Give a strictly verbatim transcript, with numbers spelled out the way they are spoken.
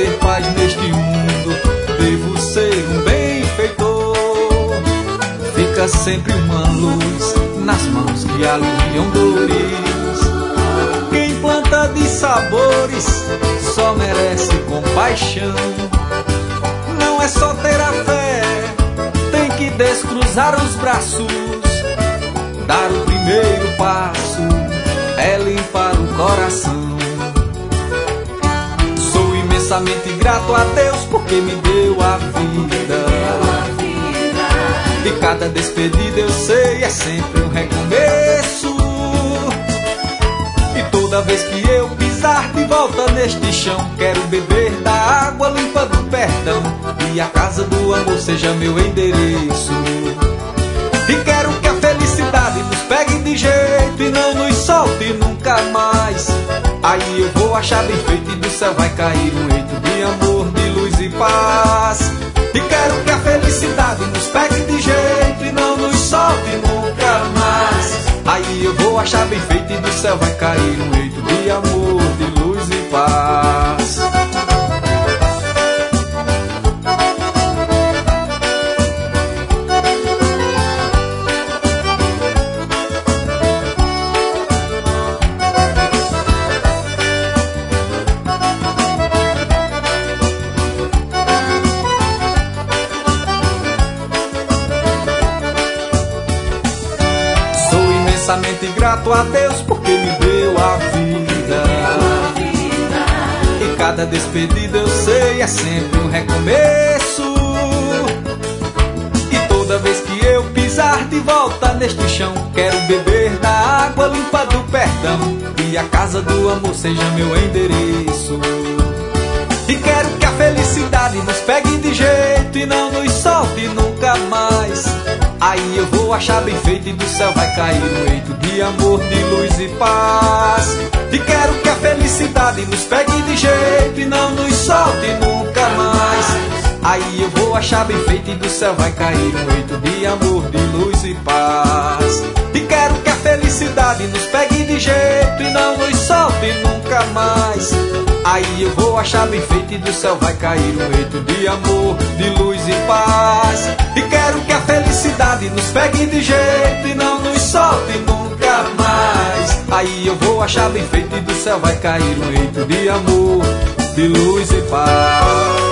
ter paz neste mundo, devo ser um benfeitor. Fica sempre uma luz nas mãos que alumiam dores. Quem planta de sabores só merece compaixão. Não é só ter a fé, tem que descruzar os braços. Dar o primeiro passo é limpar o coração. Sou imensamente grato a Deus porque me deu a vida. E cada despedida eu sei é sempre um recomeço. E toda vez que eu pisar de volta neste chão, quero beber da água limpa do perdão, e a casa do amor seja meu endereço. E quero que a felicidade nos pegue de jeito e não nos solte nunca mais. Aí eu vou achar bem feito e do céu vai cair um eito de amor, de luz e paz. E quero que a felicidade nos pegue de jeito e não nos solte nunca mais. Aí eu vou achar bem feito e do céu vai cair um eito de amor, de luz e paz. Imensamente grato a Deus porque me deu a vida. E cada despedida eu sei é sempre um recomeço. E toda vez que eu pisar de volta neste chão, quero beber da água limpa do perdão, e a casa do amor seja meu endereço. E quero que a felicidade nos pegue de jeito e não nos solte nunca mais. Aí eu vou achar bem feito e do céu vai cair um eito de amor, de luz e paz. E quero que a felicidade nos pegue de jeito e não nos solte nunca mais. Aí eu vou achar bem feito e do céu vai cair um eito de amor, de luz e paz. E quero que a felicidade nos pegue de jeito e não nos solte nunca mais. Aí eu vou achar bem feito e do céu vai cair um eito de amor, de luz e paz. E quero que a felicidade nos pegue de jeito e não nos solte nunca mais. Aí eu vou achar bem feito e do céu vai cair um eito de amor, de luz e paz.